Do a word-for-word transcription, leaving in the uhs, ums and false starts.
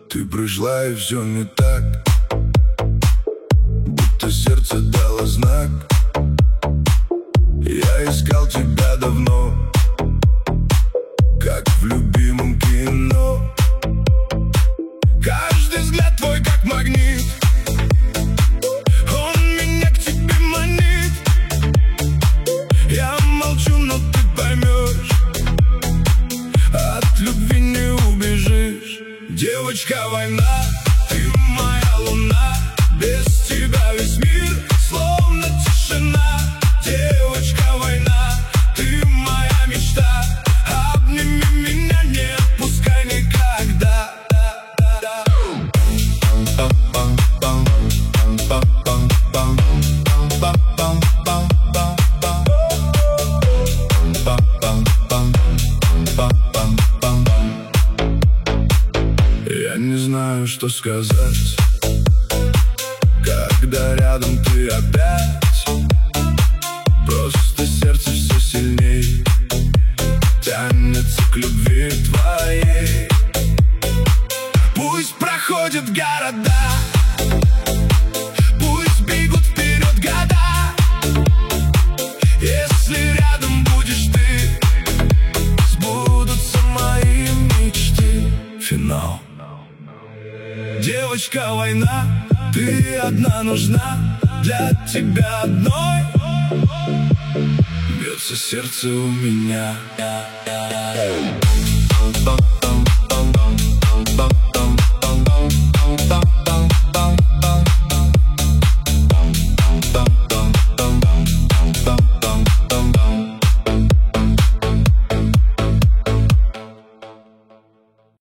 Ты пришла и все не так, будто сердце дало знак. Я искал тебя давно, как в любимом кино. Каждый взгляд твой как магнит, он меня к тебе манит. Я молчу, но ты поймешь, от любви не убежишь. Девочка, война, ты моя луна, без тебя весь мир словно тишина. Девочка, война, ты моя мечта, обними меня, не отпускай никогда. Я не знаю, что сказать, когда рядом ты опять. Просто сердце все сильней тянется к любви твоей. Пусть проходят города, пусть бегут вперед года, если рядом будешь ты, сбудутся мои мечты. Финал. Девочка, война, ты одна нужна, для тебя одной бьется сердце у меня.